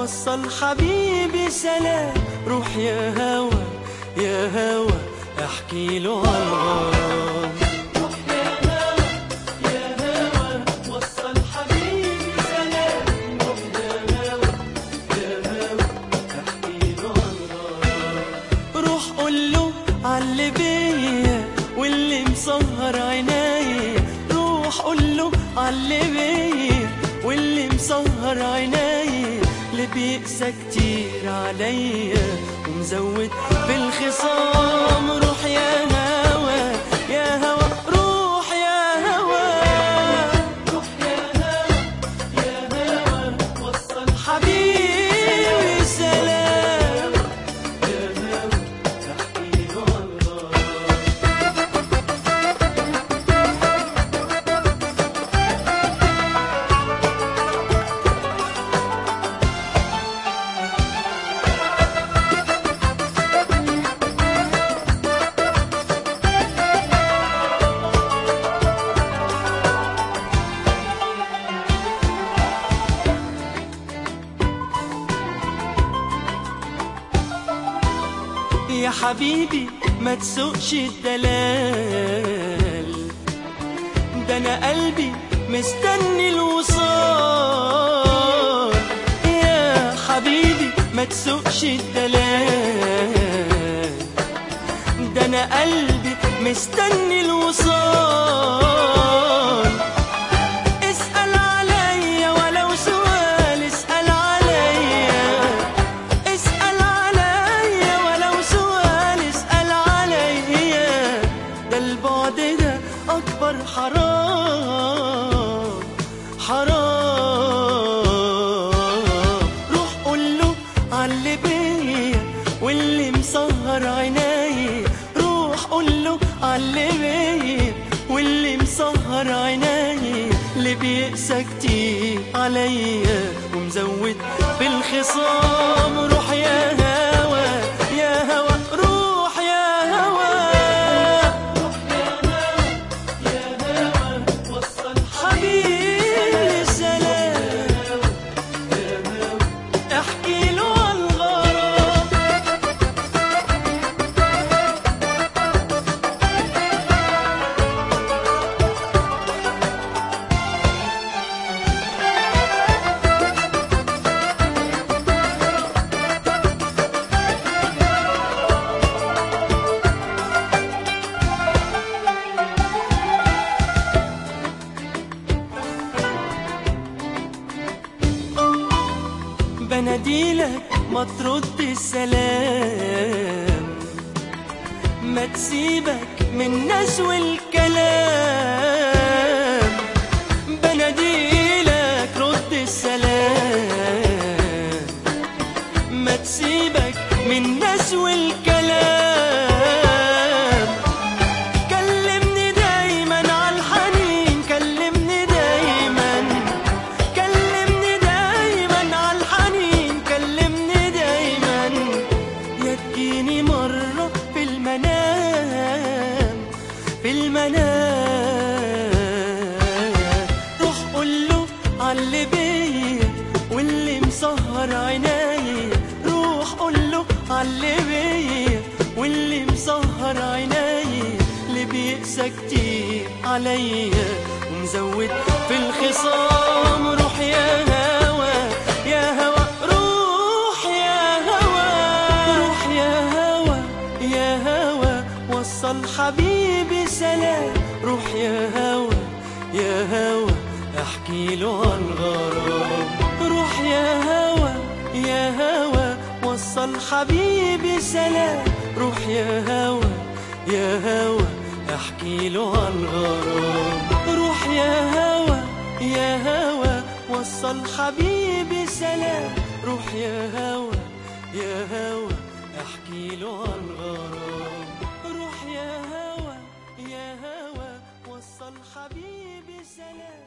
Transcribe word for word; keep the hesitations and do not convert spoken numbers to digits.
وصل حبيبي سلام. روح يا هوا يا هوا احكي له عالغرام. روح يا هوا يا هوا وصل حبيبي سلام. روح يا هوا يا هوا احكي له عالغرام. روح قول له عاللي بيا واللي مسهر عينيا. روح قول له عاللي بيا واللي مسهر عينيا. اللي بيقسى كتير عليا ومزود بالخصام. روح يا هوا يا هوا روح يا هوا. روح يا هوا يا هوا وصل حبيبي سلام. يا هوا احكي له عالغرام. يا حبيبي ما تسوقش الدلال. ده انا قلبي مستني الوصال. يا حبيبي ما تسوقش الدلال. ده انا قلبي مستني الوصال. اسأل عليا ولو سؤال. اسأل عليا اسأل عليا ولو سؤال. اسأل عليا ده البعد ده أكبر حرام حرام. روح قول له عاللي بيا واللي مسهر عينيا. روح قول له عاللي بيا واللي مسهر عينيا. اللي بيقسى كتير عليا ومزود بالخصام. روح يا هوا يا هوا روح يا هوا. روح يا هوا يا هوا وصل حبيبي سلام. يا هوا احكي له عالغرام. بناديلك ما ترد السلام. ما تسيبك من ناس والكلام. بناديلك رد السلام. ما تسيبك من ناس والكلام. كلمني دايما عالحنين. كلمني دايما كلمني دايما عالحنين. كلمني دايما يا تجيني مرة في المنام في المنام. روح قول له عاللي بيا واللي مسهر عينيا. روح قول له عاللي بيا واللي مسهر عينيا. اللي بيقسى كتير عليا ومزود في الخصام. روح يا هوا يا هوا روح يا هوا. روح يا هوا يا هوا وصل حبيبي سلام. روح يا هوا يا هوا احكي له عالغرام. روح يا هوا يا هوا وصل حبيبي سلام. روح يا هوا يا هوا احكي له عالغرام. روح يا هوا يا هوا وصل حبيبي سلام. روح يا هوا يا هوا احكي له عالغرام. روح يا هوا يا هوا وصل حبيبي سلام.